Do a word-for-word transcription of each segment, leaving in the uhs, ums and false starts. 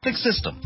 system.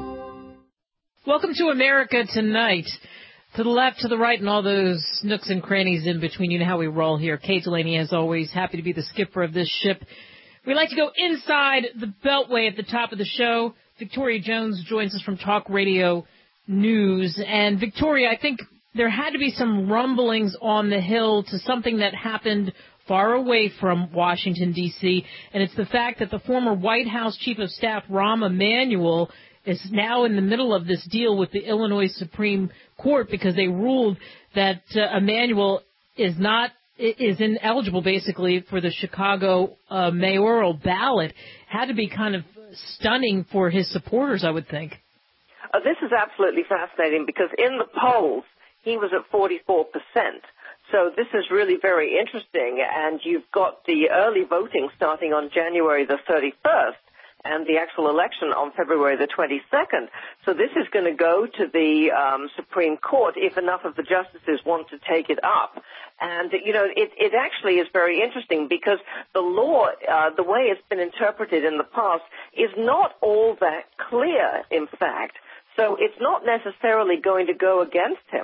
Welcome to America Tonight. To the left, to the right, and all those nooks and crannies in between. You know how we roll here. Kate Delaney, as always, happy to be the skipper of this ship. We like to go inside the Beltway at the top of the show. Victoria Jones joins us from Talk Radio News. And, Victoria, I think there had to be some rumblings on the Hill to something that happened far away from Washington, D C, and it's the fact that the former White House Chief of Staff, Rahm Emanuel, is now in the middle of this deal with the Illinois Supreme Court because they ruled that uh, Emanuel is not is ineligible, basically, for the Chicago uh, mayoral ballot. Had to be kind of stunning for his supporters, I would think. Uh, this is absolutely fascinating because in the polls, he was at forty-four percent. So this is really very interesting, and you've got the early voting starting on January the thirty-first and the actual election on February the twenty-second. So this is going to go to the um, Supreme Court if enough of the justices want to take it up. And, you know, it, it actually is very interesting because the law, uh, the way it's been interpreted in the past, is not all that clear, in fact. So it's not necessarily going to go against him.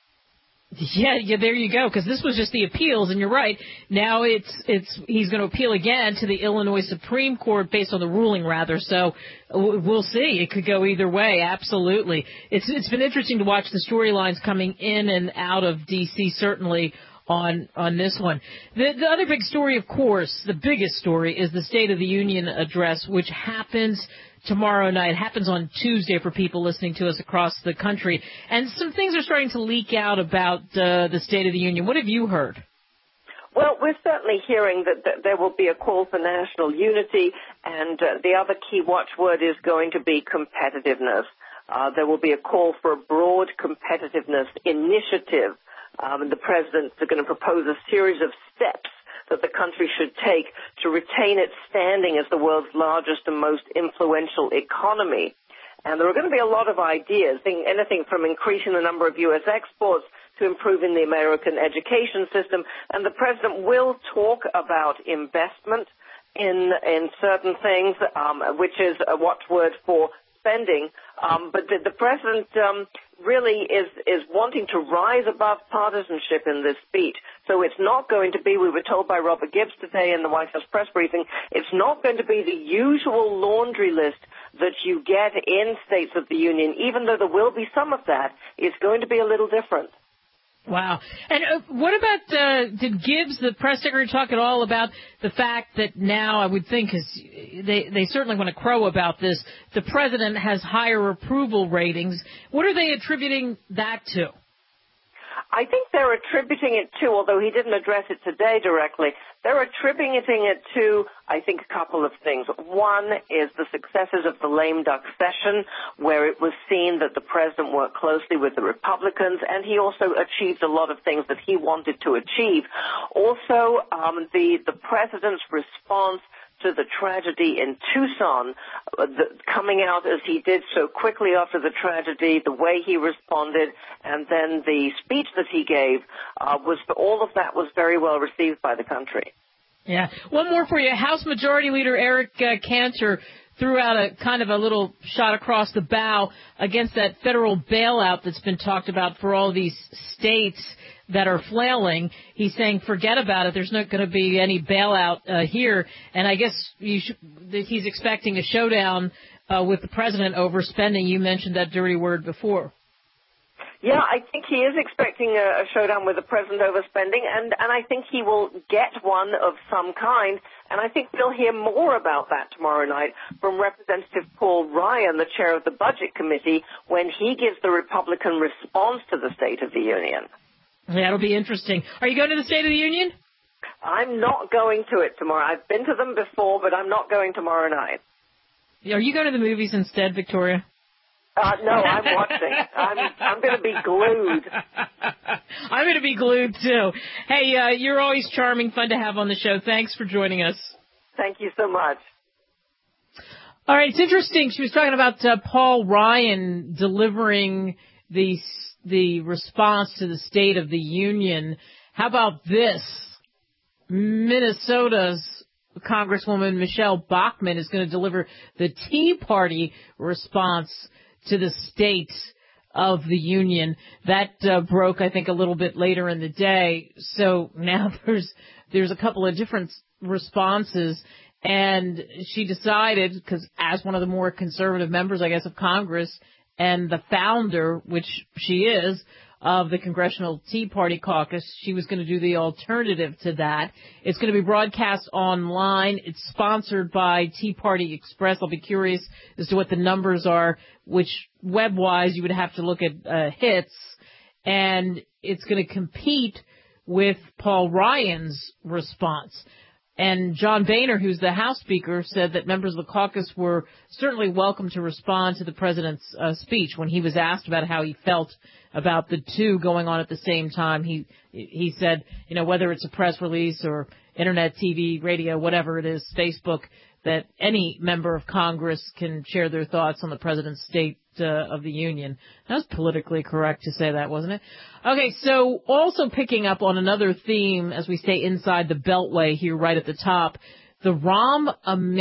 Yeah, yeah, there you go, because this was just the appeals, and you're right. Now it's it's he's going to appeal again to the Illinois Supreme Court based on the ruling, rather. So we'll see. It could go either way, absolutely. It's It's been interesting to watch the storylines coming in and out of D C, certainly, on on this one. The, the other big story, of course, the biggest story, is the State of the Union address, which happens tomorrow night. Happens on Tuesday for people listening to us across the country. And some things are starting to leak out about uh, the State of the Union. What have you heard? Well, we're certainly hearing that, that there will be a call for national unity, and uh, the other key watchword is going to be competitiveness. Uh, there will be a call for a broad competitiveness initiative. Um, and the presidents are going to propose a series of steps that the country should take to retain its standing as the world's largest and most influential economy. And there are going to be a lot of ideas, anything from increasing the number of U S exports to improving the American education system. And the president will talk about investment in in certain things, um, which is a watchword for spending. Um, but the, the president um, really is, is wanting to rise above partisanship in this speech. So it's not going to be, we were told by Robert Gibbs today in the White House press briefing, it's not going to be the usual laundry list that you get in States of the Union, even though there will be some of that. It's going to be a little different. Wow. And uh, what about, uh, did Gibbs, the press secretary, talk at all about the fact that now, I would think, because they, they certainly want to crow about this, the president has higher approval ratings. What are they attributing that to? I think they're attributing it to, although he didn't address it today directly, they're attributing it to, I think, a couple of things. One is the successes of the lame duck session, where it was seen that the president worked closely with the Republicans, and he also achieved a lot of things that he wanted to achieve. Also, um, the, the president's response to the tragedy in Tucson, uh, the, coming out as he did so quickly after the tragedy, the way he responded, and then the speech that he gave, uh, was all of that was very well received by the country. Yeah. One more for you. House Majority Leader Eric uh, Cantor threw out a kind of a little shot across the bow against that federal bailout that's been talked about for all these states that are flailing. He's saying, forget about it. There's not going to be any bailout uh, here. And I guess you should, he's expecting a showdown uh, with the president over spending. You mentioned that dirty word before. Yeah, I think he is expecting a, a showdown with the president over spending, and, and I think he will get one of some kind. And I think we'll hear more about that tomorrow night from Representative Paul Ryan, the chair of the Budget Committee, when he gives the Republican response to the State of the Union. That'll be interesting. Are you going to the State of the Union? I'm not going to it tomorrow. I've been to them before, but I'm not going tomorrow night. Are you going to the movies instead, Victoria? Uh, no, I'm watching. I'm, I'm going to be glued. I'm going to be glued, too. Hey, uh, you're always charming, fun to have on the show. Thanks for joining us. Thank you so much. All right, it's interesting. She was talking about uh, Paul Ryan delivering the the response to the State of the Union. How about this? Minnesota's Congresswoman Michelle Bachmann is going to deliver the Tea Party response to the State of the Union. That uh, broke, I think, a little bit later in the day. So now there's there's a couple of different responses. And she decided, because as one of the more conservative members, I guess, of Congress and the founder, which she is, of the Congressional Tea Party Caucus, she was going to do the alternative to that. It's going to be broadcast online. It's sponsored by Tea Party Express. I'll be curious as to what the numbers are, which web-wise you would have to look at uh, hits. And it's going to compete with Paul Ryan's response. And John Boehner, who's the House Speaker, said that members of the caucus were certainly welcome to respond to the president's uh, speech. When he was asked about how he felt about the two going on at the same time, he he said, you know, whether it's a press release or internet, T V, radio, whatever it is, Facebook, that any member of Congress can share their thoughts on the president's State uh, of the Union. That was politically correct to say that, wasn't it? Okay, so also picking up on another theme as we stay inside the Beltway here right at the top, the Rahm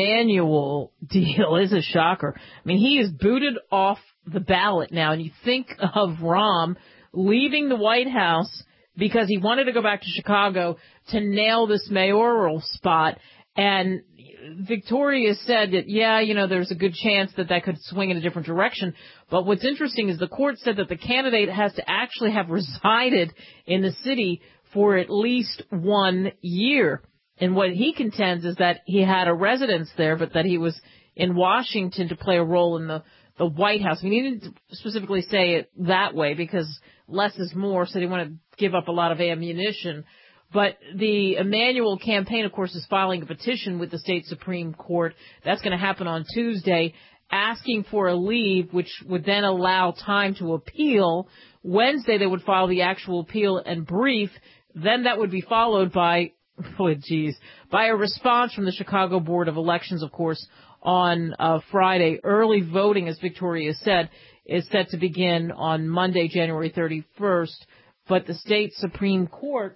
Emanuel deal is a shocker. I mean, he is booted off the ballot now, and you think of Rahm leaving the White House because he wanted to go back to Chicago to nail this mayoral spot, and Victoria said that, yeah, you know, there's a good chance that that could swing in a different direction. But what's interesting is the court said that the candidate has to actually have resided in the city for at least one year. And what he contends is that he had a residence there, but that he was in Washington to play a role in the, the White House. I mean, he didn't specifically say it that way because less is more, so they want to give up a lot of ammunition. But the Emanuel campaign, of course, is filing a petition with the state Supreme Court. That's going to happen on Tuesday, asking for a leave, which would then allow time to appeal. Wednesday, they would file the actual appeal and brief. Then that would be followed by, oh, geez, by a response from the Chicago Board of Elections, of course, on uh, Friday. Early voting, as Victoria said, is set to begin on Monday, January thirty-first. But the state Supreme Court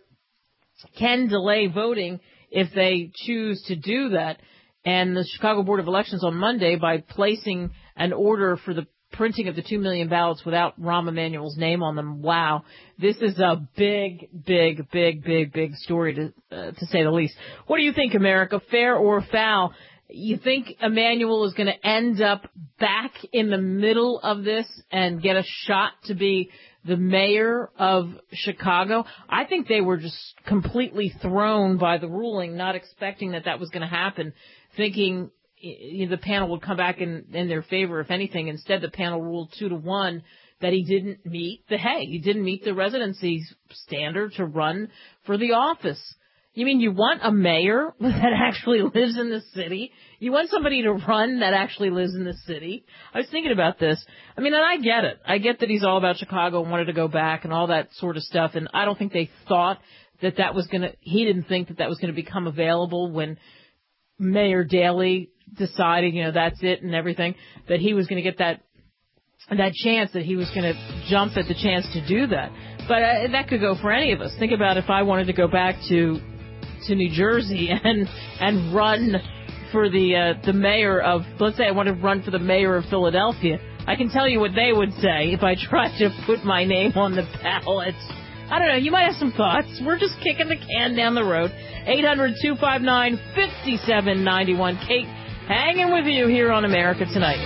can delay voting if they choose to do that. And the Chicago Board of Elections on Monday, by placing an order for the printing of the two million ballots without Rahm Emanuel's name on them. Wow. This is a big, big, big, big, big story, to uh, to say the least. What do you think, America? Fair or foul? You think Emanuel is going to end up back in the middle of this and get a shot to be the mayor of Chicago? I think they were just completely thrown by the ruling, not expecting that that was going to happen, thinking the panel would come back in, in their favor, if anything. Instead, the panel ruled two to one that he didn't meet the, hey, he didn't meet the residency standard to run for the office. You mean you want a mayor that actually lives in the city? You want somebody to run that actually lives in the city? I was thinking about this. I mean, and I get it. I get that he's all about Chicago and wanted to go back and all that sort of stuff. And I don't think they thought that that was going to, he didn't think that that was going to become available when Mayor Daley decided, you know, that's it and everything, that he was going to get that, that chance, that he was going to jump at the chance to do that. But uh, that could go for any of us. Think about if I wanted to go back to to New Jersey and and run for the uh, the mayor of, let's say I want to run for the mayor of Philadelphia. I can tell you what they would say if I tried to put my name on the ballot. I don't know. You might have some thoughts. We're just kicking the can down the road. eight hundred, two five nine, five seven nine one. Kate, hanging with you here on America Tonight.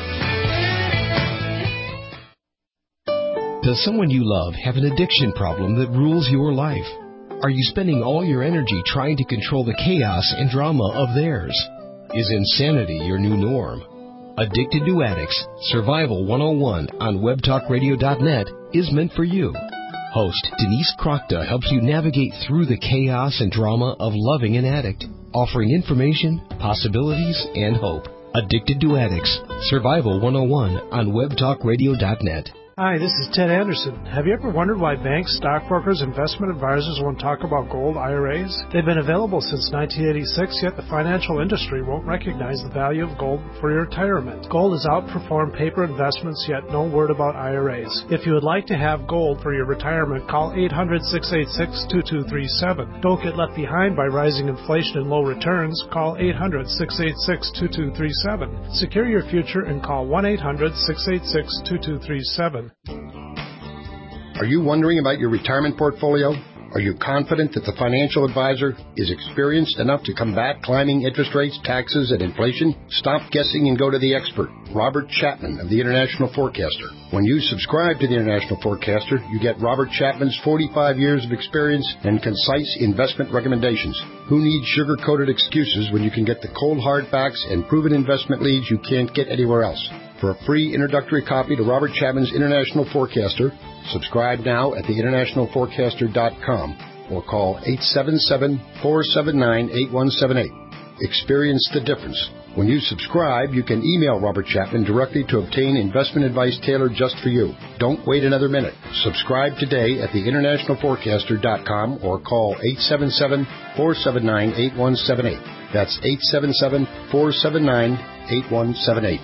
Does someone you love have an addiction problem that rules your life? Are you spending all your energy trying to control the chaos and drama of theirs? Is insanity your new norm? Addicted to Addicts, Survival one oh one on web talk radio dot net is meant for you. Host Denise Crockta helps you navigate through the chaos and drama of loving an addict, offering information, possibilities, and hope. Addicted to Addicts, Survival one oh one on web talk radio dot net. Hi, this is Ted Anderson. Have you ever wondered why banks, stockbrokers, investment advisors won't talk about gold I R As? They've been available since nineteen eighty-six, yet the financial industry won't recognize the value of gold for your retirement. Gold has outperformed paper investments, yet no word about I R As. If you would like to have gold for your retirement, call eight hundred, six eight six, two two three seven. Don't get left behind by rising inflation and low returns. Call eight hundred, six eight six, two two three seven. Secure your future and call one eight hundred, six eight six, two two three seven. Are you wondering about your retirement portfolio? Are you confident that the financial advisor is experienced enough to combat climbing interest rates, taxes, and inflation? Stop guessing and go to the expert, Robert Chapman of the International Forecaster. When you subscribe to the International Forecaster, you get Robert Chapman's forty-five years of experience and concise investment recommendations. Who needs sugar-coated excuses when you can get the cold hard facts and proven investment leads you can't get anywhere else? For a free introductory copy to Robert Chapman's International Forecaster, subscribe now at the international forecaster dot com or call eight seven seven, four seven nine, eight one seven eight. Experience the difference. When you subscribe, you can email Robert Chapman directly to obtain investment advice tailored just for you. Don't wait another minute. Subscribe today at the international forecaster dot com or call eight seven seven, four seven nine, eight one seven eight. That's eight seven seven, four seven nine, eight one seven eight.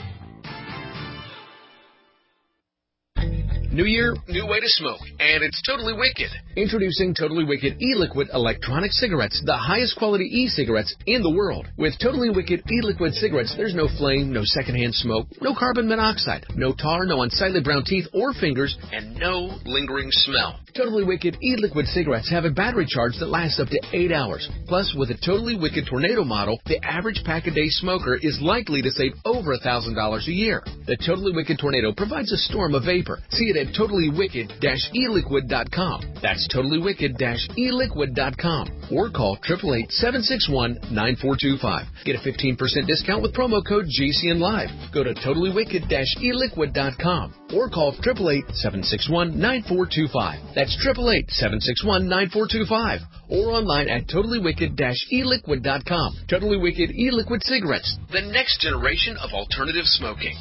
New year, new way to smoke, and it's totally wicked. Introducing Totally Wicked e-liquid electronic cigarettes, the highest quality e-cigarettes in the world. With Totally Wicked e-liquid cigarettes, there's no flame, no secondhand smoke, no carbon monoxide, no tar, no unsightly brown teeth or fingers, and no lingering smell. Totally Wicked e-liquid cigarettes have a battery charge that lasts up to eight hours. Plus, with a Totally Wicked Tornado model, the average pack-a-day smoker is likely to save over one thousand dollars a year. The Totally Wicked Tornado provides a storm of vapor. See it at totally wicked dash e liquid dot com. That's totally wicked dash e liquid dot com. Or call eight eight eight, seven six one, nine four two five. Get a fifteen percent discount with promo code G C N Live. Go to totally wicked dash e liquid dot com or call eight eight eight, seven six one, nine four two five. That's eight eight eight, seven six one, nine four two five. Or online at totally wicked dash e liquid dot com. Totally Wicked e-liquid cigarettes, the next generation of alternative smoking.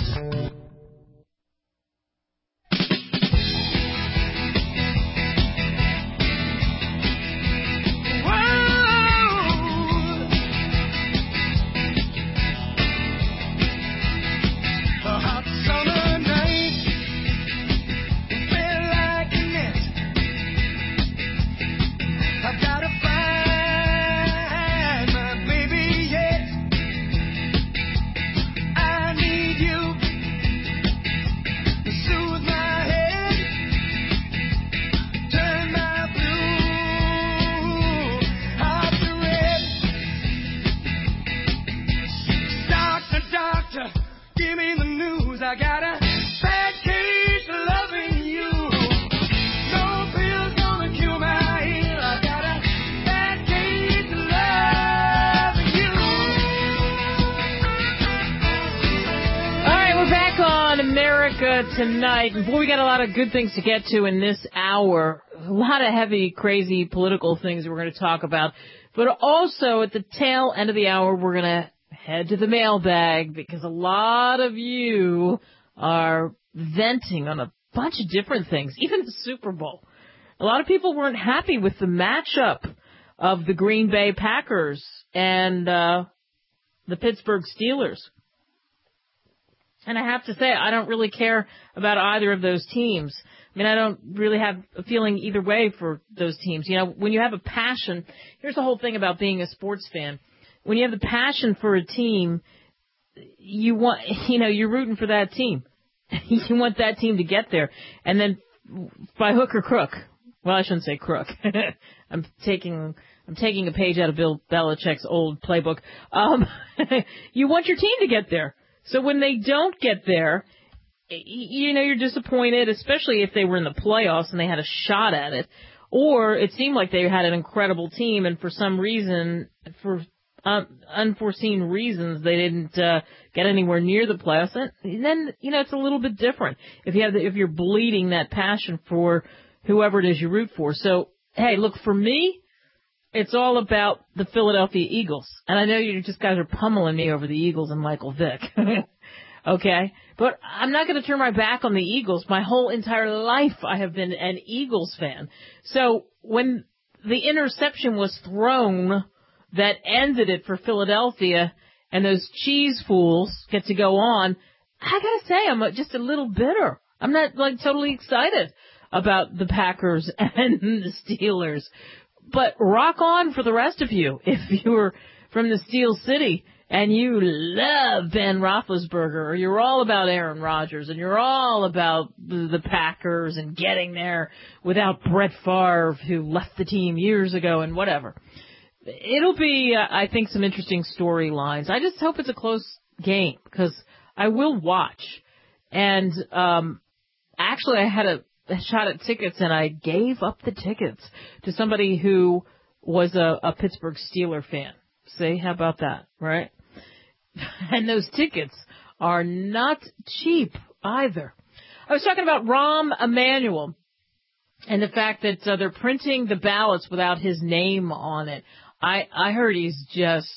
Tonight, before we got a lot of good things to get to in this hour, a lot of heavy, crazy political things we're going to talk about, but also at the tail end of the hour, we're going to head to the mailbag because a lot of you are venting on a bunch of different things, even the Super Bowl. A lot of people weren't happy with the matchup of the Green Bay Packers and uh, the Pittsburgh Steelers. And I have to say, I don't really care about either of those teams. I mean, I don't really have a feeling either way for those teams. You know, when you have a passion, here's the whole thing about being a sports fan. When you have the passion for a team, you want, you know, you're rooting for that team. You want that team to get there. And then by hook or crook, well, I shouldn't say crook. I'm taking, I'm taking a page out of Bill Belichick's old playbook. Um, you want your team to get there. So when they don't get there, you know, you're disappointed, especially if they were in the playoffs and they had a shot at it. Or it seemed like they had an incredible team, and for some reason, for um, unforeseen reasons, they didn't uh, get anywhere near the playoffs. And then, you know, it's a little bit different if you have the, if you're bleeding that passion for whoever it is you root for. So, hey, look, for me, it's all about the Philadelphia Eagles. And I know you just guys are pummeling me over the Eagles and Michael Vick. Okay? But I'm not going to turn my back on the Eagles. My whole entire life I have been an Eagles fan. So when the interception was thrown that ended it for Philadelphia and those cheese fools get to go on, I got to say I'm just a little bitter. I'm not like totally excited about the Packers and the Steelers. But rock on for the rest of you if you're from the Steel City and you love Ben Roethlisberger, or you're all about Aaron Rodgers, and you're all about the, the Packers and getting there without Brett Favre, who left the team years ago and whatever. It'll be, uh, I think, some interesting storylines. I just hope it's a close game because I will watch. And um, actually, I had a, a shot at tickets, and I gave up the tickets to somebody who was a, a Pittsburgh Steeler fan. See, how about that, right? And those tickets are not cheap either. I was talking about Rahm Emanuel and the fact that uh, they're printing the ballots without his name on it. I, I heard he's just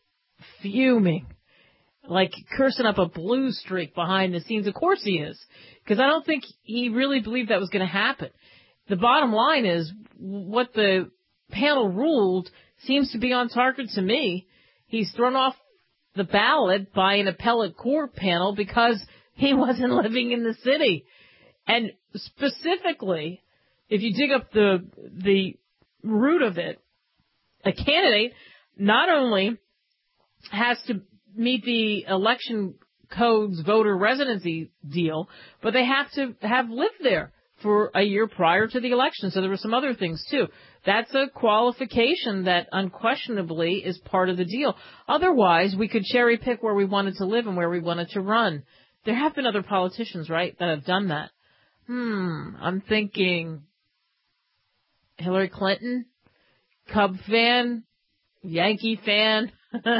fuming, like cursing up a blue streak behind the scenes. Of course he is, because I don't think he really believed that was going to happen. The bottom line is what the panel ruled seems to be on target to me. He's thrown off the ballot by an appellate court panel because he wasn't living in the city. And specifically, if you dig up the the root of it, a candidate not only has to meet the election code's voter residency deal, but they have to have lived there for a year prior to the election. So there were some other things, too. That's a qualification that unquestionably is part of the deal. Otherwise, we could cherry pick where we wanted to live and where we wanted to run. There have been other politicians, right, that have done that. Hmm, I'm thinking Hillary Clinton, Cub fan, Yankee fan,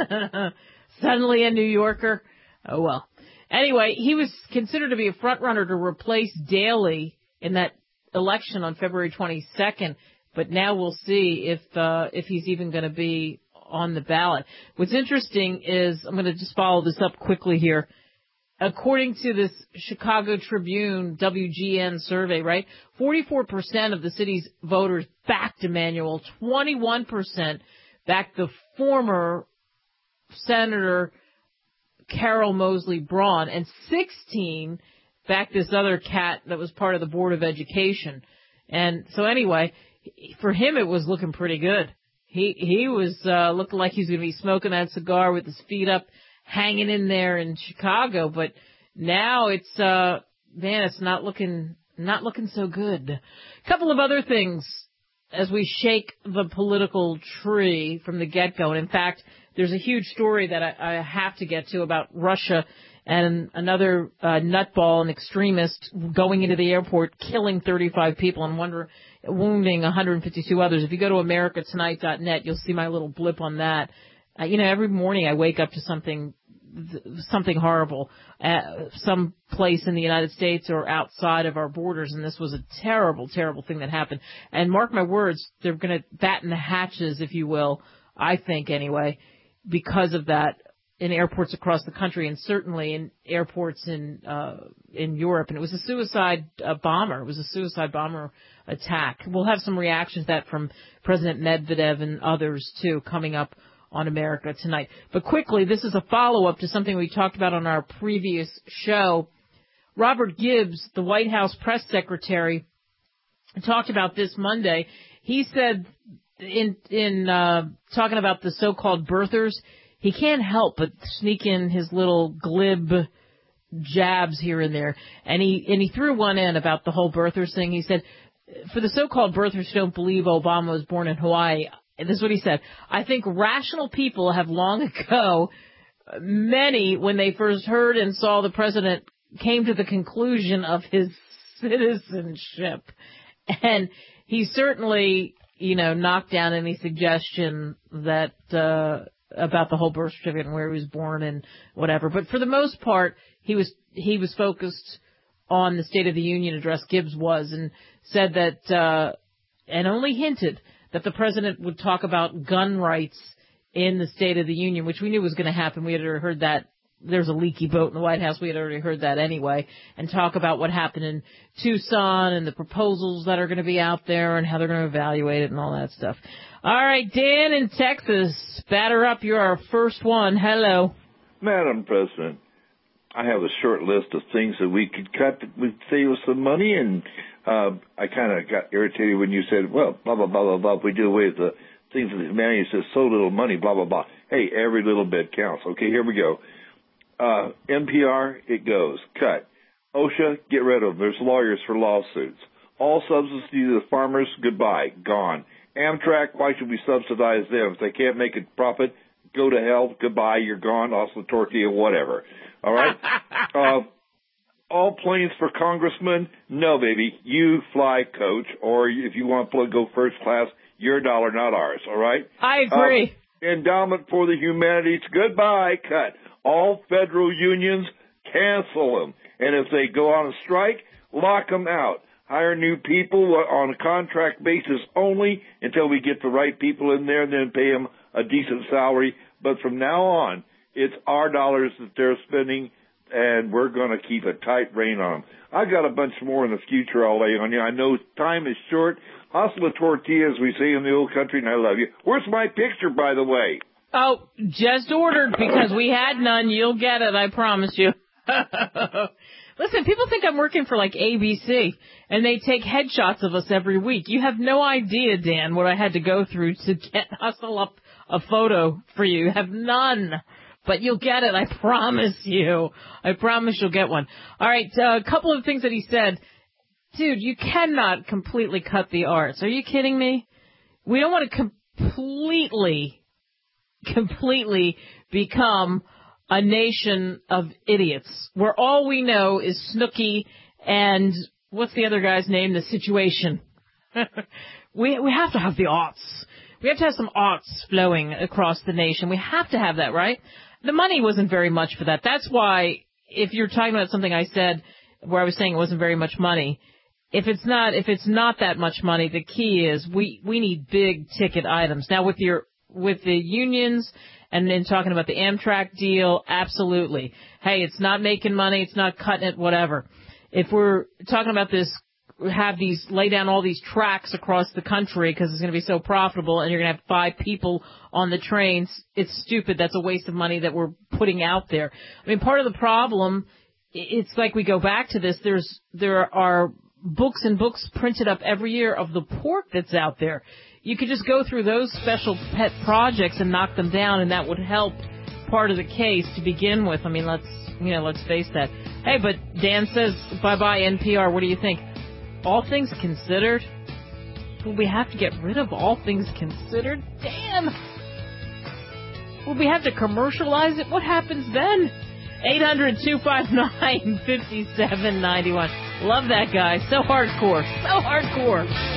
suddenly a New Yorker. Oh, well. Anyway, he was considered to be a front runner to replace Daley in that election on February twenty-second, but now we'll see if uh, if he's even going to be on the ballot. What's interesting is, I'm going to just follow this up quickly here. According to this Chicago Tribune W G N survey, right, forty-four percent of the city's voters backed Emanuel, twenty-one percent backed the former Senator Carol Mosley Braun, and sixteen backed this other cat that was part of the Board of Education. And so anyway, for him it was looking pretty good. He he was uh, looking like he was going to be smoking that cigar with his feet up, hanging in there in Chicago. But now it's uh man, it's not looking not looking so good. A couple of other things as we shake the political tree from the get-go. And in fact, there's a huge story that I, I have to get to about Russia and another uh, nutball, an extremist, going into the airport, killing thirty-five people and wonder, wounding one hundred fifty-two others. If you go to america tonight dot net, you'll see my little blip on that. Uh, you know, every morning I wake up to something something horrible, uh, some place in the United States or outside of our borders, and this was a terrible, terrible thing that happened. And mark my words, they're going to batten the hatches, if you will, I think anyway, because of that, in airports across the country, and certainly in airports in uh, in Europe. And it was a suicide uh, bomber. It was a suicide bomber attack. We'll have some reactions to that from President Medvedev and others, too, coming up on America Tonight. But quickly, this is a follow-up to something we talked about on our previous show. Robert Gibbs, the White House press secretary, talked about this Monday. He said in in uh, talking about the so-called birthers, he can't help but sneak in his little glib jabs here and there. And he and he threw one in about the whole birthers thing. He said, for the so-called birthers who don't believe Obama was born in Hawaii, and this is what he said, I think rational people have long ago, many, when they first heard and saw the president, came to the conclusion of his citizenship. And he certainly, you know, knocked down any suggestion that uh about the whole birth certificate and where he was born and whatever. But for the most part, he was he was focused on the State of the Union address, Gibbs was, and said that, uh, and only hinted that the president would talk about gun rights in the State of the Union, which we knew was going to happen. We had heard that there's a leaky boat in the White House. We had already heard that anyway, and talk about what happened in Tucson and the proposals that are going to be out there and how they're going to evaluate it and all that stuff. All right, Dan in Texas, batter up. You're our first one. Hello. Madam President, I have a short list of things that we could cut that would save us some money, and uh, I kind of got irritated when you said, well, blah, blah, blah, blah, blah, if we do away with the things that humanity says so little money, blah, blah, blah. Hey, every little bit counts. Okay, here we go. Uh, N P R, it goes. Cut. OSHA, get rid of them. There's lawyers for lawsuits. All subsidies to the farmers, goodbye, gone. Amtrak, why should we subsidize them? If they can't make a profit, go to hell, goodbye, you're gone, also tortilla, whatever. All right? uh, all planes for congressmen, no, baby. You fly, coach, or if you want to go first class, your dollar, not ours, all right? I agree. Uh, endowment for the humanities, goodbye, cut. All federal unions, cancel them. And if they go on a strike, lock them out. Hire new people on a contract basis only until we get the right people in there and then pay them a decent salary. But from now on, it's our dollars that they're spending, and we're going to keep a tight rein on them. I've got a bunch more in the future I'll lay on you. I know time is short. Hasta la tortilla, as we say in the old country, and I love you. Where's my picture, by the way? Oh, just ordered because we had none. You'll get it, I promise you. Listen, people think I'm working for like A B C, and they take headshots of us every week. You have no idea, Dan, what I had to go through to get hustle up a photo for you. You have none. But you'll get it, I promise you. I promise you'll get one. All right, uh, a couple of things that he said. Dude, you cannot completely cut the arts. Are you kidding me? We don't want to completely, completely become a nation of idiots where all we know is Snooki and what's the other guy's name? The Situation. we we have to have the arts. We have to have some arts flowing across the nation. We have to have that, right? The money wasn't very much for that. That's why if you're talking about something I said where I was saying it wasn't very much money, if it's not if it's not that much money, the key is we we need big ticket items. Now with your with the unions and then talking about the Amtrak deal, absolutely. Hey, it's not making money, it's not cutting it, whatever. If we're talking about this, have these, lay down all these tracks across the country because it's going to be so profitable and you're going to have five people on the trains, it's stupid. That's a waste of money that we're putting out there. I mean, part of the problem, it's like we go back to this, there's, there are books and books printed up every year of the pork that's out there. You could just go through those special pet projects and knock them down, and that would help part of the case to begin with. I mean, let's, you know, let's face that. Hey, but Dan says, bye-bye N P R. What do you think? All things considered? Will we have to get rid of All Things Considered? Damn! Will we have to commercialize it? What happens then? eight hundred, two five nine, five seven nine one. Love that guy. So hardcore. So hardcore.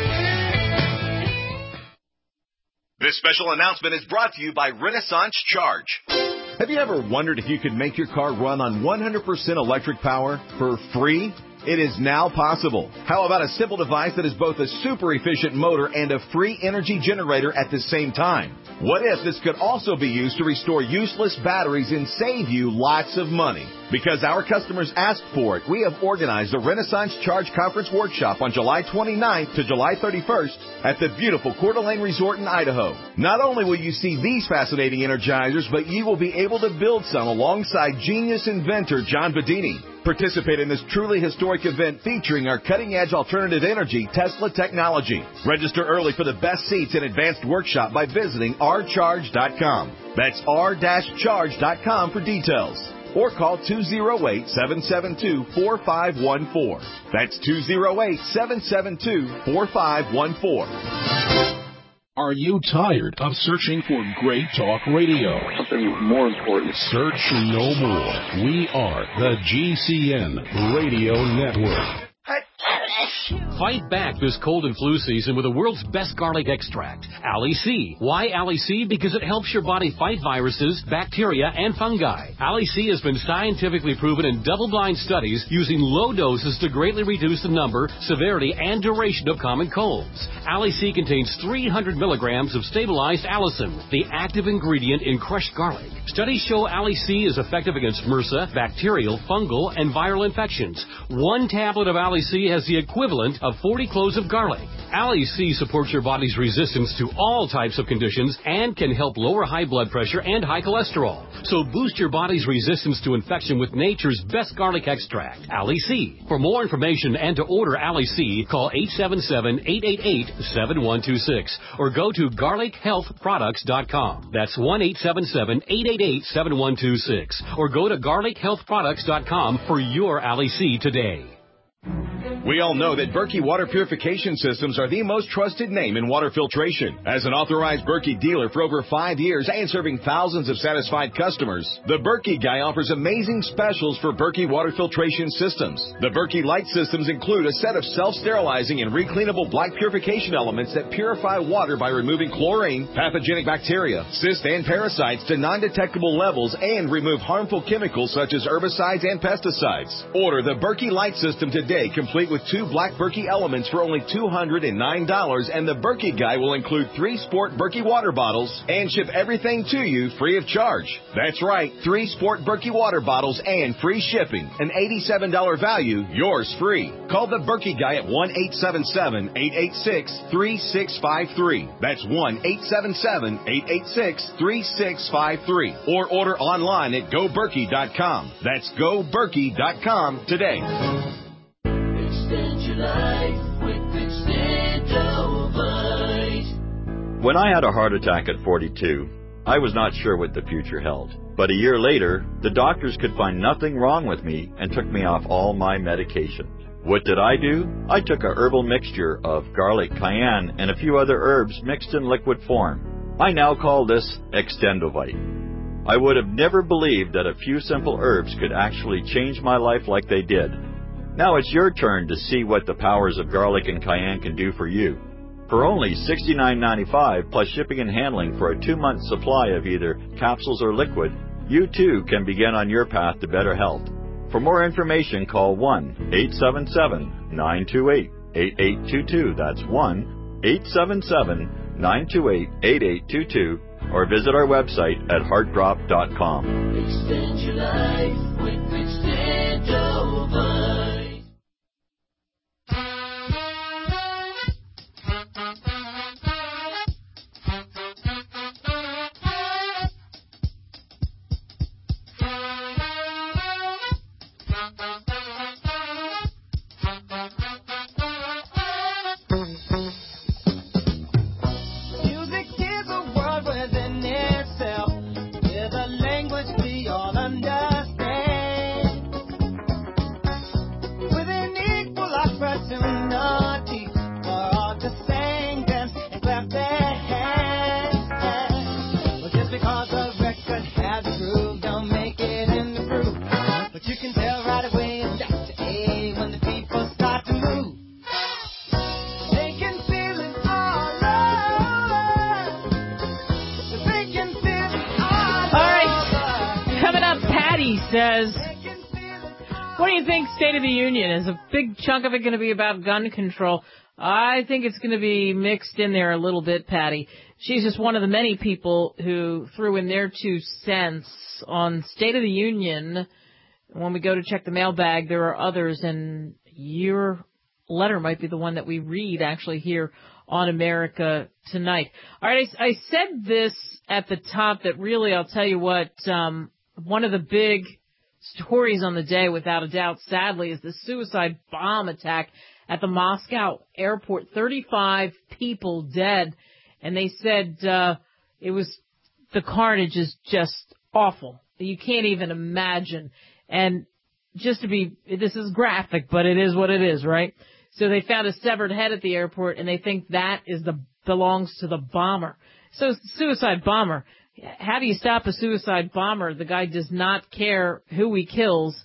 This special announcement is brought to you by Renaissance Charge. Have you ever wondered if you could make your car run on one hundred percent electric power for free? It is now possible. How about a simple device that is both a super efficient motor and a free energy generator at the same time? What if this could also be used to restore useless batteries and save you lots of money? Because our customers asked for it, we have organized a Renaissance Charge Conference Workshop on July twenty-ninth to July thirty-first at the beautiful Coeur d'Alene Resort in Idaho. Not only will you see these fascinating energizers, but you will be able to build some alongside genius inventor John Bedini. Participate in this truly historic event featuring our cutting-edge alternative energy Tesla technology. Register early for the best seats and advanced workshop by visiting r charge dot com. That's r charge dot com for details. Or call two oh eight, seven seven two, four five one four. That's two oh eight, seven seven two, four five one four. Are you tired of searching for great talk radio? Something more important. Search no more. We are the G C N Radio Network. Fight back this cold and flu season with the world's best garlic extract, Ali-C. Why Ali-C? Because it helps your body fight viruses, bacteria, and fungi. Ali-C has been scientifically proven in double-blind studies using low doses to greatly reduce the number, severity, and duration of common colds. Ali-C contains three hundred milligrams of stabilized allicin, the active ingredient in crushed garlic. Studies show Ali-C is effective against MRSA, bacterial, fungal, and viral infections. One tablet of Ali-C has the equivalent of forty cloves of garlic. Ali-C supports your body's resistance to all types of conditions and can help lower high blood pressure and high cholesterol. So boost your body's resistance to infection with nature's best garlic extract, Ali-C. For more information and to order Ali-C, call eight seven seven, eight eight eight, seven one two six or go to garlic health products dot com. That's one eight seven seven, eight eight eight, seven one two six or go to garlic health products dot com for your Ali-C today. We all know that Berkey Water Purification Systems are the most trusted name in water filtration. As an authorized Berkey dealer for over five years and serving thousands of satisfied customers, the Berkey Guy offers amazing specials for Berkey Water Filtration Systems. The Berkey Light Systems include a set of self-sterilizing and recleanable black purification elements that purify water by removing chlorine, pathogenic bacteria, cysts, and parasites to non-detectable levels and remove harmful chemicals such as herbicides and pesticides. Order the Berkey Light System today, complete with two black Berkey elements for only two hundred nine dollars, and the Berkey Guy will include three Sport Berkey water bottles and ship everything to you free of charge. That's right, three Sport Berkey water bottles and free shipping. An eighty-seven dollars value, yours free. Call the Berkey Guy at one eight seven seven, eight eight six, three six five three. That's one eight seven seven, eight eight six, three six five three. Or order online at go berkey dot com. That's go berkey dot com today. Extend your life with Extendovite. When I had a heart attack at forty-two, I was not sure what the future held. But a year later, the doctors could find nothing wrong with me and took me off all my medication. What did I do? I took a herbal mixture of garlic, cayenne, and a few other herbs mixed in liquid form. I now call this Extendovite. I would have never believed that a few simple herbs could actually change my life like they did. Now it's your turn to see what the powers of garlic and cayenne can do for you. For only sixty-nine ninety-five plus shipping and handling for a two-month supply of either capsules or liquid, you too can begin on your path to better health. For more information, call one eight seven seven, nine two eight, eight eight two two. That's one eight seven seven, nine two eight, eight eight two two or visit our website at heart drop dot com. Extend your life with Extendovite. Says, what do you think State of the Union? Is a big chunk of it going to be about gun control? I think it's going to be mixed in there a little bit, Patty. She's just one of the many people who threw in their two cents on State of the Union. When we go to check the mailbag, there are others, and your letter might be the one that we read actually here on America Tonight. All right, I, I said this at the top that really, I'll tell you what, um, one of the big stories on the day, without a doubt, sadly, is the suicide bomb attack at the Moscow airport. thirty-five people dead. And they said uh, it was, the carnage is just awful. You can't even imagine. And just to be, this is graphic, but it is what it is, right? So they found a severed head at the airport, and they think that is the belongs to the bomber. So suicide bomber. How do you stop a suicide bomber? The guy does not care who he kills.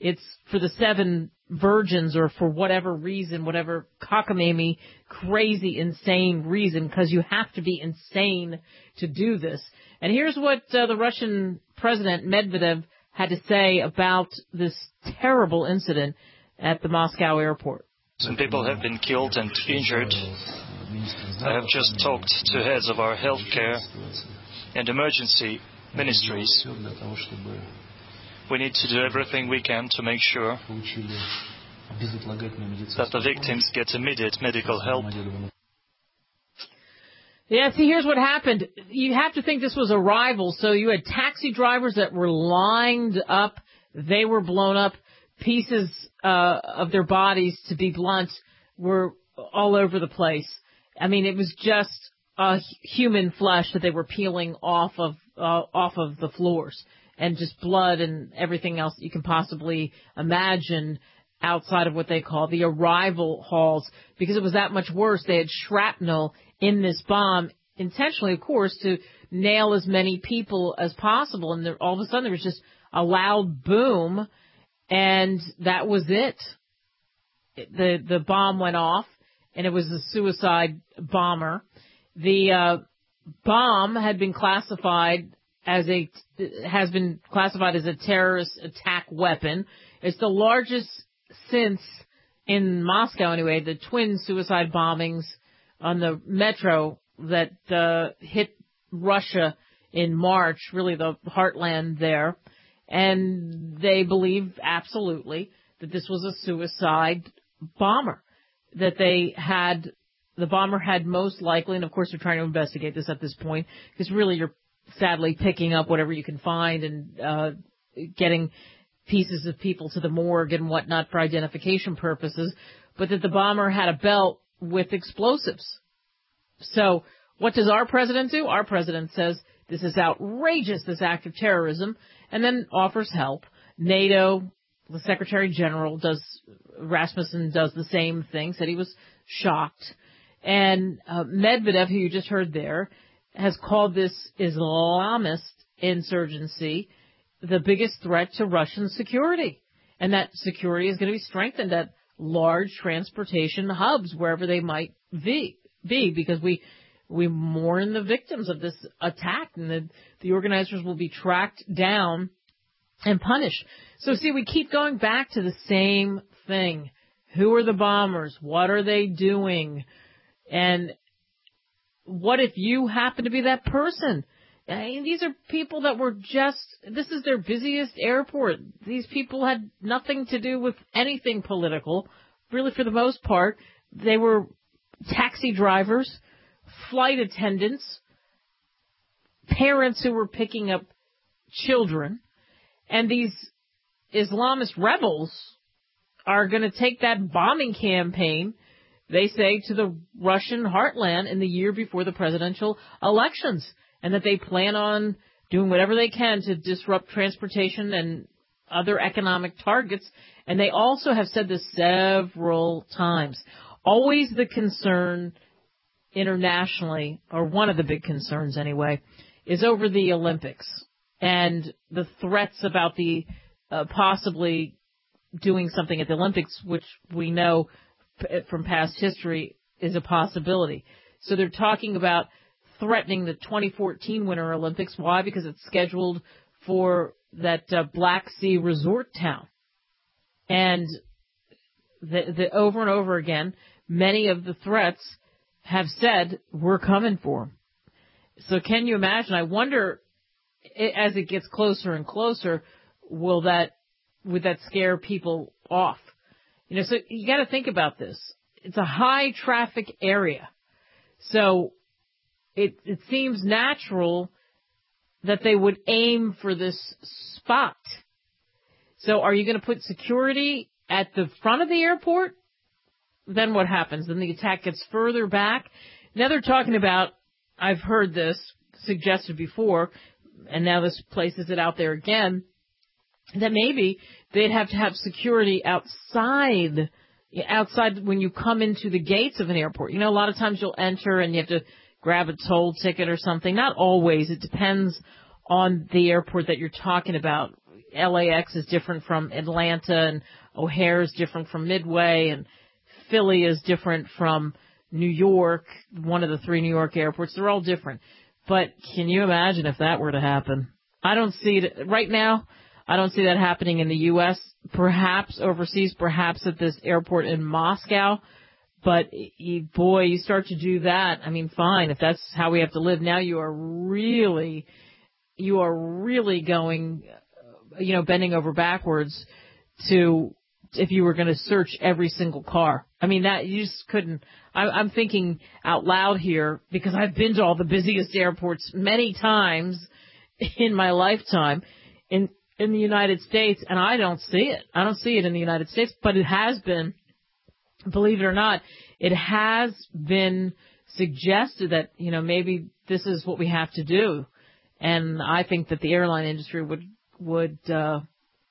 It's for the seven virgins or for whatever reason, whatever cockamamie, crazy, insane reason, because you have to be insane to do this. And here's what uh, the Russian President Medvedev had to say about this terrible incident at the Moscow airport. Some people have been killed and injured. I have just talked to heads of our healthcare and emergency ministries. We need to do everything we can to make sure that the victims get immediate medical help. Yeah, see, here's what happened. You have to think this was a rival. So you had taxi drivers that were lined up. They were blown up. Pieces uh, of their bodies, to be blunt, were all over the place. I mean, it was just uh, human flesh that they were peeling off of uh, off of the floors, and just blood and everything else you can possibly imagine outside of what they call the arrival halls, because it was that much worse. They had shrapnel in this bomb, intentionally, of course, to nail as many people as possible. And there, all of a sudden, there was just a loud boom, and that was it. The the bomb went off, and it was a suicide bomber. The uh, bomb had been classified as a has been classified as a terrorist attack weapon. It's the largest since, in Moscow anyway, the twin suicide bombings on the metro that uh, hit Russia in March, really the heartland there. And they believe absolutely that this was a suicide bomber, that they had, the bomber had most likely, and of course they're trying to investigate this at this point, because really you're sadly picking up whatever you can find and uh, getting pieces of people to the morgue and whatnot for identification purposes, but that the bomber had a belt with explosives. So what does our president do? Our president says this is outrageous, this act of terrorism, and then offers help. NATO, the Secretary General, does, Rasmussen does the same thing, said he was shocked. And uh, Medvedev, who you just heard there, has called this Islamist insurgency the biggest threat to Russian security. And that security is going to be strengthened at large transportation hubs, wherever they might be, be because we we mourn the victims of this attack, and the, the organizers will be tracked down and punished. So, see, we keep going back to the same thing. Who are the bombers? What are they doing? And what if you happen to be that person? I mean, these are people that were just, this is their busiest airport. These people had nothing to do with anything political, really, for the most part. They were taxi drivers, flight attendants, parents who were picking up children. And these Islamist rebels are going to take that bombing campaign, they say, to the Russian heartland in the year before the presidential elections, and that they plan on doing whatever they can to disrupt transportation and other economic targets. And they also have said this several times. Always the concern internationally, or one of the big concerns anyway, is over the Olympics and the threats about the uh, possibly doing something at the Olympics, which we know p- from past history is a possibility. So they're talking about threatening the twenty fourteen Winter Olympics. Why? Because it's scheduled for that uh, Black Sea resort town. And the, the, over and over again, many of the threats have said, we're coming for them. So can you imagine? I wonder, as it gets closer and closer, will that, would that scare people off? You know, so you got to think about this. It's a high traffic area. So it, it seems natural that they would aim for this spot. So are you going to put security at the front of the airport? Then what happens? Then the attack gets further back. Now they're talking about, I've heard this suggested before, and now this places it out there again, that maybe they'd have to have security outside, outside when you come into the gates of an airport. You know, a lot of times you'll enter and you have to grab a toll ticket or something. Not always. It depends on the airport that you're talking about. L A X is different from Atlanta, and O'Hare is different from Midway, and Philly is different from New York, one of the three New York airports. They're all different. But can you imagine if that were to happen? I don't see it right now. I don't see that happening in the U S, perhaps overseas, perhaps at this airport in Moscow. But, boy, you start to do that. I mean, fine, if that's how we have to live. Now you are really, you are really going, you know, bending over backwards to, if you were going to search every single car. I mean, that, you just couldn't. I, I'm thinking out loud here because I've been to all the busiest airports many times in my lifetime in, in the United States, and I don't see it. I don't see it in the United States, but it has been. Believe it or not, it has been suggested that, you know, maybe this is what we have to do. And I think that the airline industry would, would, uh,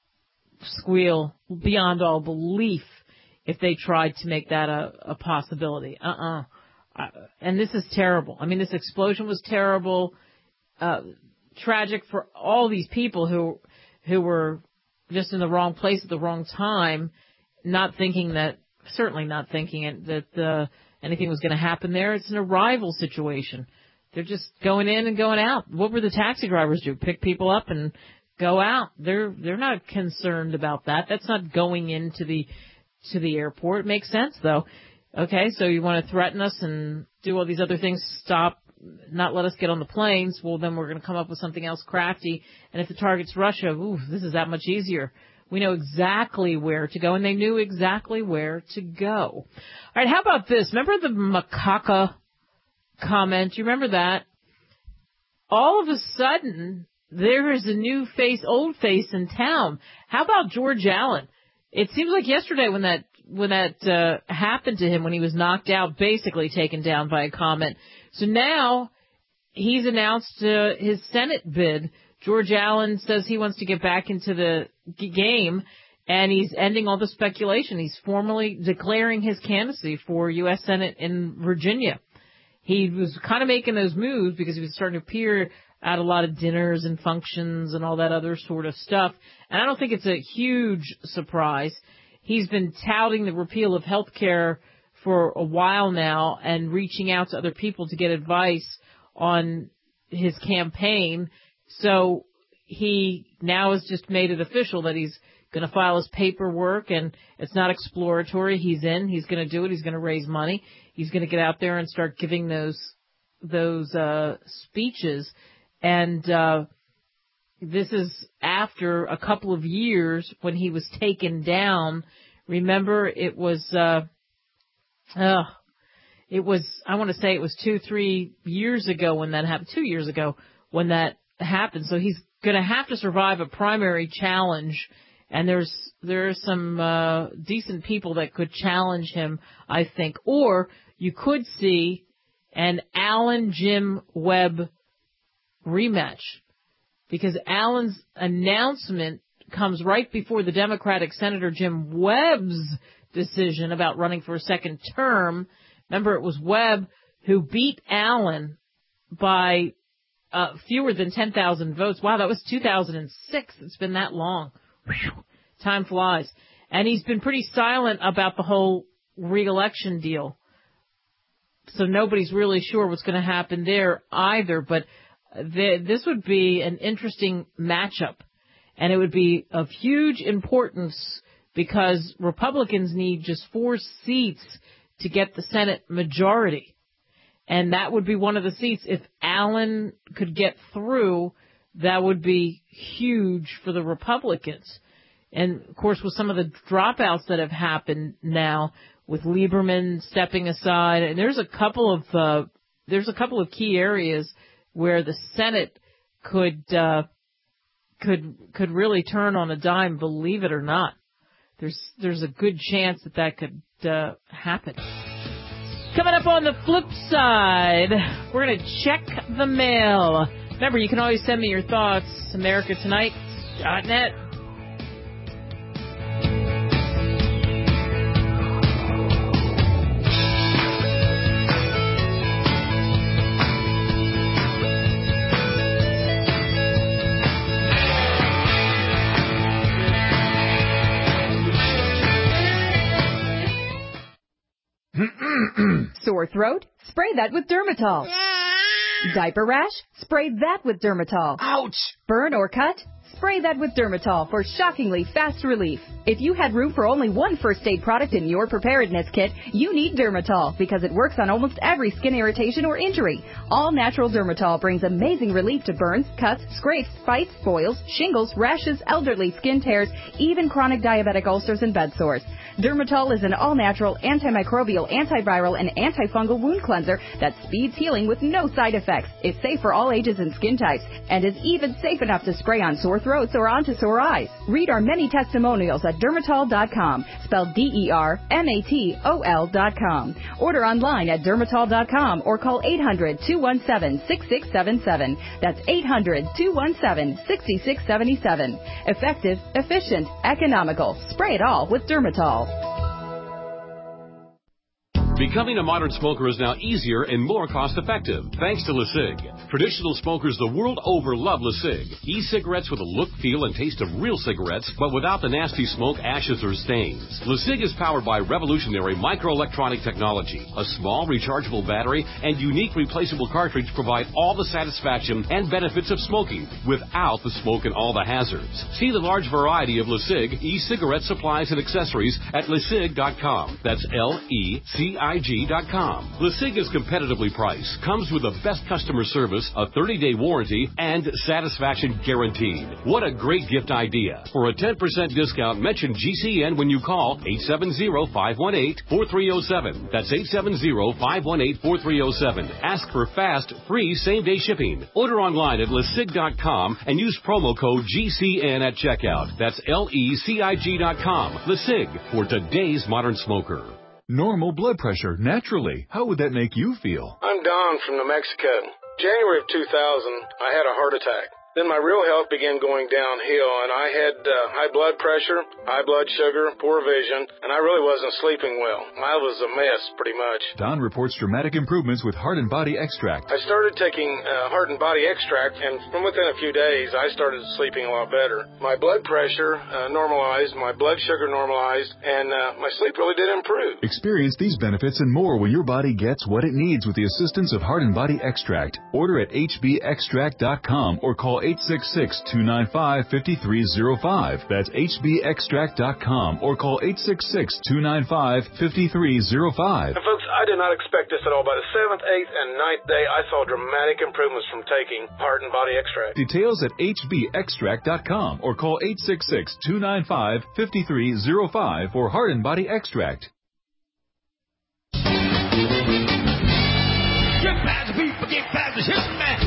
squeal beyond all belief if they tried to make that a, a possibility. Uh-uh. Uh, and this is terrible. I mean, this explosion was terrible, uh, tragic for all these people who, who were just in the wrong place at the wrong time, not thinking that, certainly not thinking it, that uh, anything was going to happen there. It's an arrival situation. They're just going in and going out. What were the taxi drivers do? Pick people up and go out. They're they're not concerned about that. That's not going into the to the airport. It makes sense though. Okay, so you want to threaten us and do all these other things, stop, not let us get on the planes. Well, then we're going to come up with something else crafty. And if the target's Russia, ooh, this is that much easier. We know exactly where to go, and they knew exactly where to go. All right, how about this? Remember the macaca comment? You remember that? All of a sudden, there is a new face, old face in town. How about George Allen? It seems like yesterday when that when that uh, happened to him, when he was knocked out, basically taken down by a comment. So now he's announced uh, his Senate bid. George Allen says he wants to get back into the g- game, and he's ending all the speculation. He's formally declaring his candidacy for U S Senate in Virginia. He was kind of making those moves because he was starting to appear at a lot of dinners and functions and all that other sort of stuff. And I don't think it's a huge surprise. He's been touting the repeal of health care for a while now and reaching out to other people to get advice on his campaign. So he now has just made it official that he's going to file his paperwork, and it's not exploratory. He's in. He's going to do it. He's going to raise money. He's going to get out there and start giving those those uh speeches. And uh this is after a couple of years when he was taken down. Remember, it was uh, uh it was I want to say it was two, three years ago when that happened. Two years ago when that happened. So he's going to have to survive a primary challenge, and there's there are some uh, decent people that could challenge him, I think. Or you could see an Allen Jim Webb rematch, because Allen's announcement comes right before the Democratic Senator Jim Webb's decision about running for a second term. Remember, it was Webb who beat Allen by Uh, fewer than ten thousand votes. Wow, that was two thousand six. It's been that long. Whew. Time flies. And he's been pretty silent about the whole re-election deal. So nobody's really sure what's going to happen there either. But th- this would be an interesting matchup. And it would be of huge importance because Republicans need just four seats to get the Senate majority. And that would be one of the seats. If Allen could get through, that would be huge for the Republicans. And, of course, with some of the dropouts that have happened now, with Lieberman stepping aside, and there's a couple of uh, there's a couple of key areas where the Senate could uh, could could really turn on a dime. Believe it or not, there's there's a good chance that that could uh, happen. Coming up on the flip side, we're going to check the mail. Remember, you can always send me your thoughts, america tonight dot net. Sore throat? Spray that with Dermatol. Diaper rash? Spray that with Dermatol. Ouch! Burn or cut? Spray that with Dermatol for shockingly fast relief. If you had room for only one first aid product in your preparedness kit, you need Dermatol because it works on almost every skin irritation or injury. All natural Dermatol brings amazing relief to burns, cuts, scrapes, bites, boils, shingles, rashes, elderly skin tears, even chronic diabetic ulcers and bed sores. Dermatol is an all-natural, antimicrobial, antiviral, and antifungal wound cleanser that speeds healing with no side effects, is safe for all ages and skin types, and is even safe enough to spray on sore throats or onto sore eyes. Read our many testimonials at dermatol dot com, spelled D E R M A T O L dot com. Order online at dermatol dot com or call eight hundred, two one seven, six six seven seven. That's eight hundred, two one seven, six six seven seven. Effective, efficient, economical. Spray it all with Dermatol. Becoming a modern smoker is now easier and more cost-effective, thanks to LeSig. Traditional smokers the world over love LeSig. E-cigarettes with a look, feel, and taste of real cigarettes, but without the nasty smoke, ashes, or stains. LeSig is powered by revolutionary microelectronic technology. A small rechargeable battery and unique replaceable cartridge provide all the satisfaction and benefits of smoking without the smoke and all the hazards. See the large variety of LeSig e-cigarette supplies and accessories at lesig dot com. That's L E C I G dot com. LeSig is competitively priced, comes with the best customer service, a thirty-day warranty, and satisfaction guaranteed. What a great gift idea. For a ten percent discount, mention G C N when you call eight seven zero, five one eight, four three zero seven. That's eight seven zero, five one eight, four three zero seven. Ask for fast, free same-day shipping. Order online at lesig dot com and use promo code G C N at checkout. That's L E C I G dot com. LeSig, for today's modern smoker. Normal blood pressure, naturally. How would that make you feel? I'm Don from New Mexico. January of two thousand, I had a heart attack. Then my real health began going downhill, and I had uh, high blood pressure, high blood sugar, poor vision, and I really wasn't sleeping well. I was a mess, pretty much. Don reports dramatic improvements with Heart and Body Extract. I started taking uh, Heart and Body Extract, and from within a few days, I started sleeping a lot better. My blood pressure uh, normalized, my blood sugar normalized, and uh, my sleep really did improve. Experience these benefits and more when your body gets what it needs with the assistance of Heart and Body Extract. Order at H B extract dot com or call eight six six, two nine five, five three zero five. That's H B extract dot com or call eight six six, two nine five, five three zero five. And folks, I did not expect this at all. By the seventh, eighth, and ninth day, I saw dramatic improvements from taking Heart and Body Extract. Details at H B extract dot com or call eight six six, two nine five, five three zero five for Heart and Body Extract. Get past the people, get past the shit, man.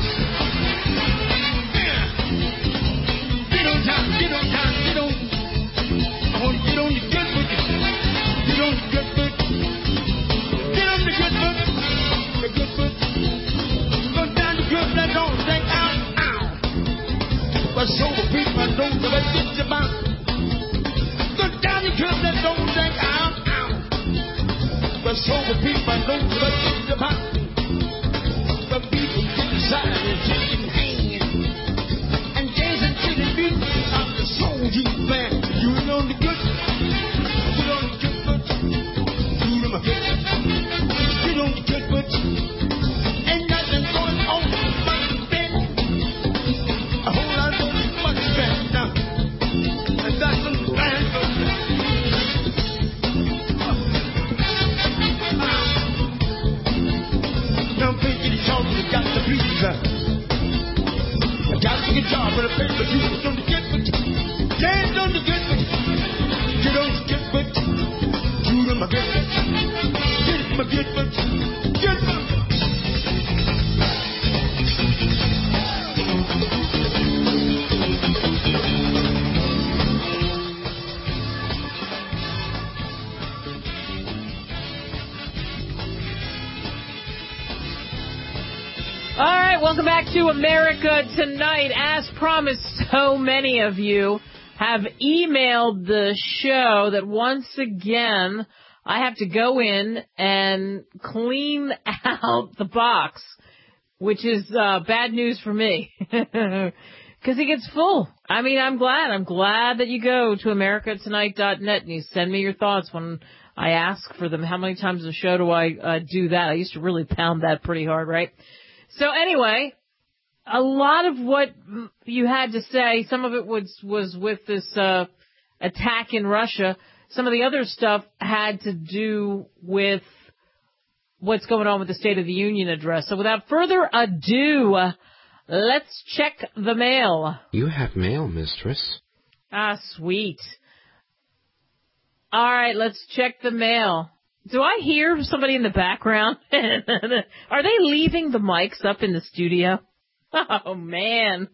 Get on time, get on time, get on. I want to get on the good foot. Get on the good foot. Get on the good foot. The good foot. Go down the good, that don't take out. Ow. But so the people I know that I get you about. Go down the good, that don't take out. Ow. But so the people I know that I get you about. The people get inside and shaking hands and dancing to the beat of the soul you band. You know the good, you know the good foot, you know my good, you know the good foot. Ain't nothing going on but the bed. A whole lot of money spent now, and that's some bad good. Now thinking it's all you got to please. I got to get job with a paper, you don't get it. Get on the good foot. Get on the good foot. You know my good foot. Get my good foot. Get my good foot. All right, welcome back to America Tonight. As promised, so many of you have emailed the show that once again I have to go in and clean out the box, which is uh, bad news for me. Because he gets full. I mean, I'm glad. I'm glad that you go to america tonight dot net and you send me your thoughts when I ask for them. How many times a show do I uh, do that? I used to really pound that pretty hard, right? So anyway, a lot of what you had to say, some of it was, was with this uh, attack in Russia. Some of the other stuff had to do with what's going on with the State of the Union address. So without further ado, uh, let's check the mail. You have mail, mistress. Ah, sweet. All right, let's check the mail. Do I hear somebody in the background? Are they leaving the mics up in the studio? Oh, man.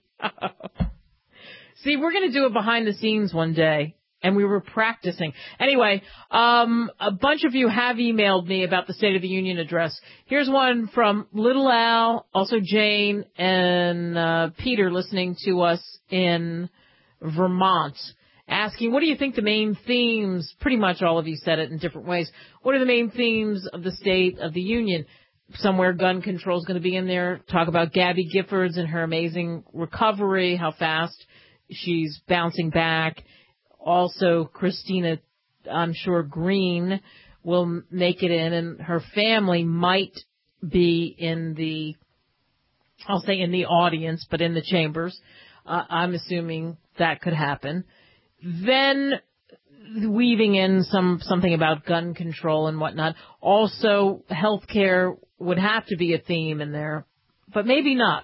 See, we're going to do it behind the scenes one day. And we were practicing. Anyway, um, a bunch of you have emailed me about the State of the Union address. Here's one from Little Al, also Jane, and uh, Peter listening to us in Vermont, asking, what do you think the main themes, pretty much all of you said it in different ways, what are the main themes of the State of the Union? Somewhere gun control is going to be in there. Talk about Gabby Giffords and her amazing recovery, how fast she's bouncing back. Also, Christina, I'm sure Green will make it in, and her family might be in the, I'll say in the audience, but in the chambers. Uh, I'm assuming that could happen. Then weaving in some something about gun control and whatnot. Also, healthcare would have to be a theme in there, but maybe not,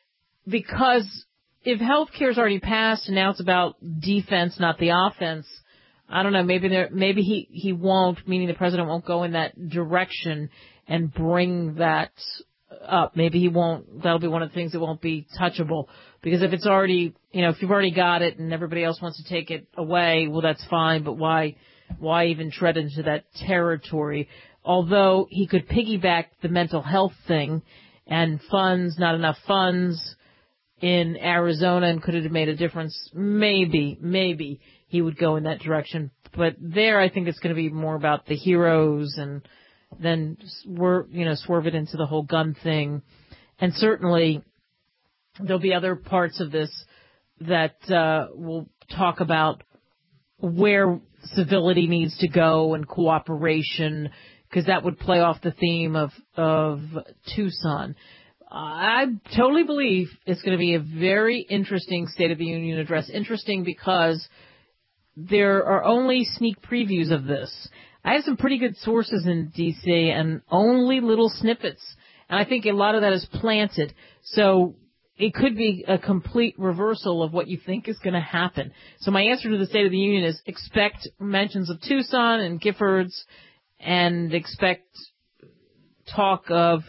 because if healthcare's already passed and now it's about defense, not the offense, I don't know, maybe there, maybe he, he won't, meaning the president won't go in that direction and bring that up. Maybe he won't, that'll be one of the things that won't be touchable. Because if it's already, you know, if you've already got it and everybody else wants to take it away, well, that's fine, but why, why even tread into that territory? Although he could piggyback the mental health thing and funds, not enough funds in Arizona, and could it have made a difference? Maybe, maybe he would go in that direction. But there, I think it's going to be more about the heroes, and then swerve, you know, swerve it into the whole gun thing. And certainly, there'll be other parts of this that uh, will talk about where civility needs to go and cooperation, because that would play off the theme of of Tucson. I totally believe it's going to be a very interesting State of the Union address. Interesting because there are only sneak previews of this. I have some pretty good sources in D C and only little snippets. And I think a lot of that is planted. So it could be a complete reversal of what you think is going to happen. So my answer to the State of the Union is expect mentions of Tucson and Giffords, and expect talk of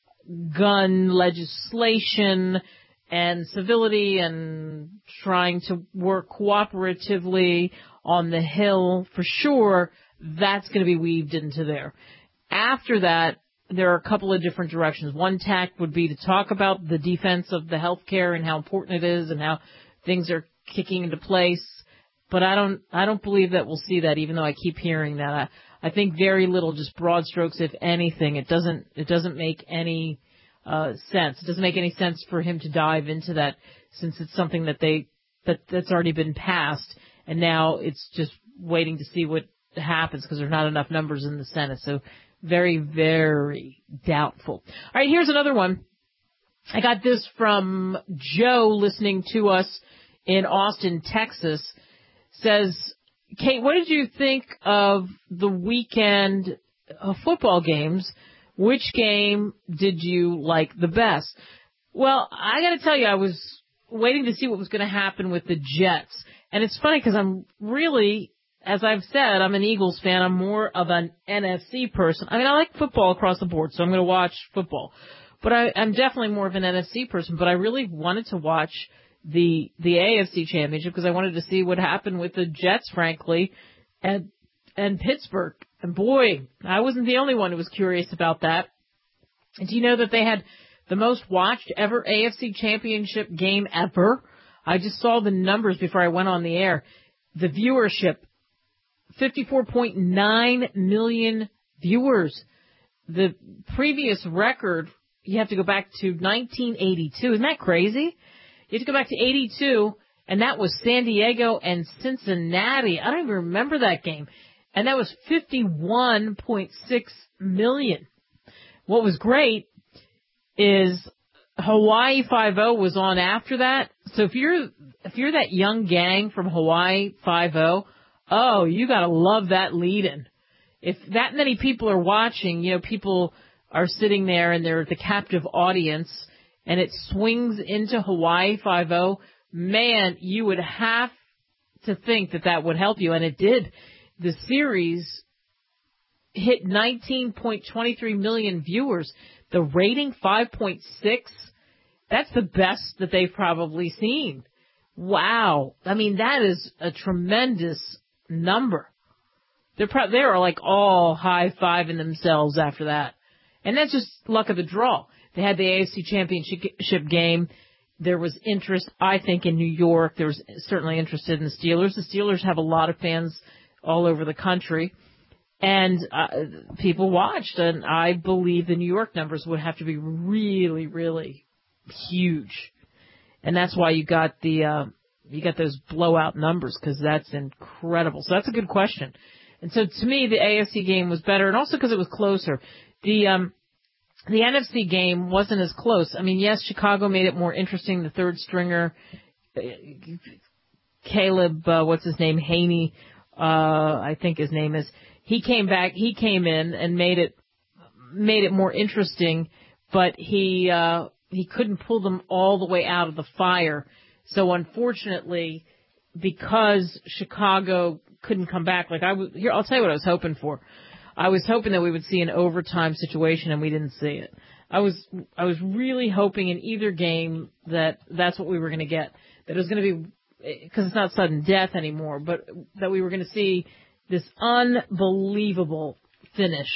gun legislation and civility and trying to work cooperatively on the Hill. For sure, that's going to be weaved into there. After that, there are a couple of different directions. One tack would be to talk about the defense of the healthcare and how important it is and how things are kicking into place. But I don't, I don't believe that we'll see that, even though I keep hearing that. I, I think very little, just broad strokes, if anything. It doesn't, it doesn't make any uh, sense. It doesn't make any sense for him to dive into that, since it's something that they, that, that's already been passed, and now it's just waiting to see what happens because there's not enough numbers in the Senate. So very, very doubtful. All right, here's another one. I got this from Joe listening to us in Austin, Texas. Says, Kate, what did you think of the weekend uh, football games? Which game did you like the best? Well, I got to tell you, I was waiting to see what was going to happen with the Jets. And it's funny because I'm really, as I've said, I'm an Eagles fan. I'm more of an N F C person. I mean, I like football across the board, so I'm going to watch football. But I, I'm definitely more of an N F C person. But I really wanted to watch the the A F C Championship because I wanted to see what happened with the Jets, frankly, and and Pittsburgh. And boy, I wasn't the only one who was curious about that. And do you know that they had the most watched ever A F C Championship game ever? I just saw the numbers before I went on the air. The viewership, fifty-four point nine million viewers. The previous record, you have to go back to nineteen eighty-two. Isn't that crazy? You have to go back to eighty-two, and that was San Diego and Cincinnati. I don't even remember that game. And that was fifty-one point six million. What was great is Hawaii Five-O was on after that. So if you're if you're that young gang from Hawaii Five-O, oh, you gotta love that lead-in. If that many people are watching, you know, people are sitting there and they're the captive audience, and it swings into Hawaii Five-O, man, you would have to think that that would help you, and it did. The series hit nineteen point two three million viewers. The rating, five point six. That's the best that they've probably seen. Wow. I mean, that is a tremendous number. They're pro- they're like all high-fiving themselves after that. And that's just luck of the draw. They had the A F C Championship game. There was interest, I think, in New York. There was certainly interest in the Steelers. The Steelers have a lot of fans all over the country. And uh, people watched, and I believe the New York numbers would have to be really, really huge. And that's why you got the uh, you got those blowout numbers, because that's incredible. So that's a good question. And so to me, the A F C game was better, and also because it was closer. The um, the N F C game wasn't as close. I mean, yes, Chicago made it more interesting. The third stringer, Caleb, uh, what's his name, Haney, uh, I think his name is. He came back. He came in and made it made it more interesting, but he uh, he couldn't pull them all the way out of the fire. So unfortunately, because Chicago couldn't come back, like I was here, I'll tell you what I was hoping for. I was hoping that we would see an overtime situation, and we didn't see it. I was I was really hoping in either game that that's what we were going to get. That it was going to be, because it's not sudden death anymore, but that we were going to see this unbelievable finish,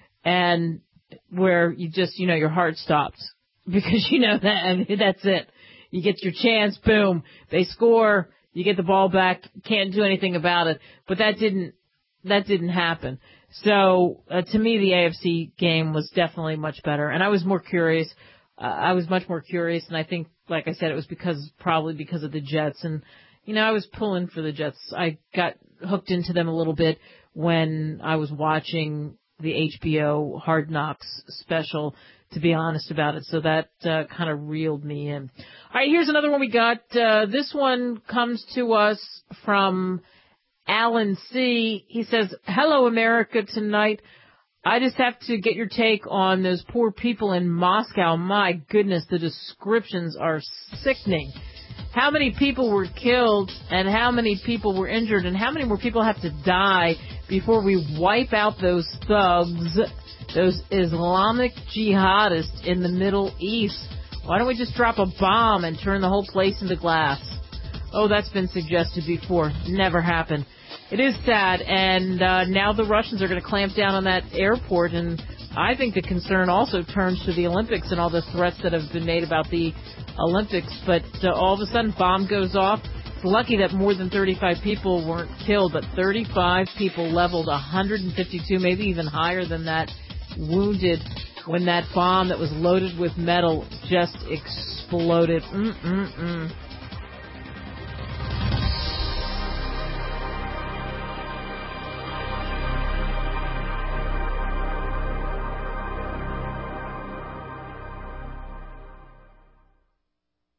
and where you just, you know, your heart stops, because you know that, I mean, that's it. You get your chance, boom, they score, you get the ball back, can't do anything about it. But that didn't, that didn't happen. So uh, to me, the A F C game was definitely much better, and I was more curious. Uh, I was much more curious, and I think, like I said, it was because probably because of the Jets, and you know, I was pulling for the Jets. I got hooked into them a little bit when I was watching the H B O Hard Knocks special, to be honest about it. So that uh, kind of reeled me in. All right, here's another one we got. Uh, this one comes to us from Alan C. He says, "Hello, America tonight. I just have to get your take on those poor people in Moscow. My goodness, the descriptions are sickening. How many people were killed, and how many people were injured, and how many more people have to die before we wipe out those thugs, those Islamic jihadists in the Middle East? Why don't we just drop a bomb and turn the whole place into glass?" Oh, that's been suggested before. Never happened. It is sad, and uh, now the Russians are going to clamp down on that airport, and I think the concern also turns to the Olympics and all the threats that have been made about the Olympics. But uh, all of a sudden, bomb goes off. It's lucky that more than thirty-five people weren't killed, but thirty-five people leveled, one hundred fifty-two, maybe even higher than that, wounded when that bomb that was loaded with metal just exploded. Mm-mm-mm.